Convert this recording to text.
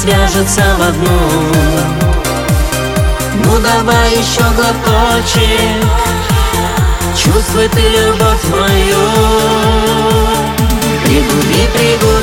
свяжутся в одну. Ну давай еще глоточек, чувствуй ты любовь мою. Пригуби, пригуби.